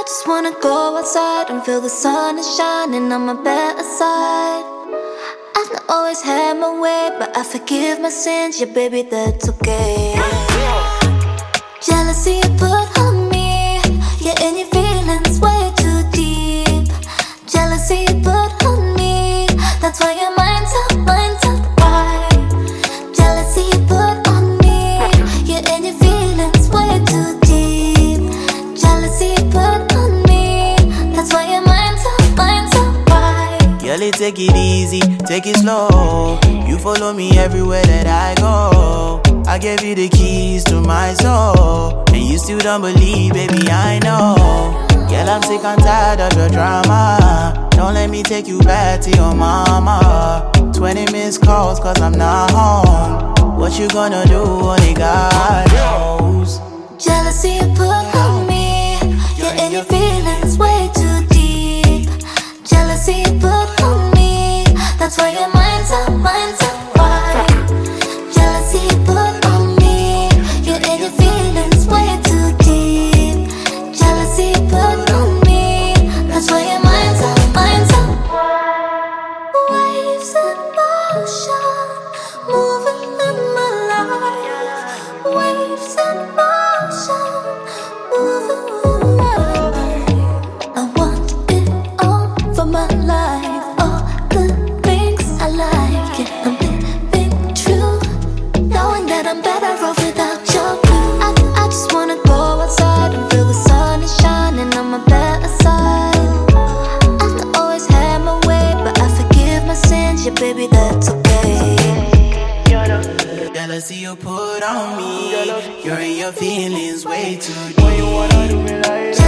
just wanna go outside and feel the sun is shining on my better side. I've not always had my way, but I forgive my sins, yeah baby, that's okay. Jealousy you put on me, yeah, and your feelings way too deep. Jealousy you put on me, that's why your mind's up, why? Jealousy you put on me, yeah, and your feelings way too deep. Jealousy you put on me, that's why your mind's up, why? Girl, take it easy, take it slow. You follow me everywhere that I go. I gave you the keys to my soul, and you still don't believe, baby, I know. Girl, I'm sick and tired of your drama. Don't let me take you back to your mama. 20 missed calls cause I'm not home. What you gonna do, only God knows. Jealousy you put on me, yeah, and your feelings way too deep. Jealousy you put on me, that's why your mind's up, why? Jealousy you put on me, yeah, and your feelings way too deep. Jealousy you put on me, that's why your mind's up. Waves in motion, moving in my life. Waves in motion, moving in my life. I want it all for my life, all the things I like. Yeah, I'm living true, knowing that I'm better off without your blue. I just wanna go outside and feel the sun is shining on my better side. I've not always had my way, but I forgive my sins, yeah baby, that's okay. Jealousy you put on me, you're in your feelings way too deep.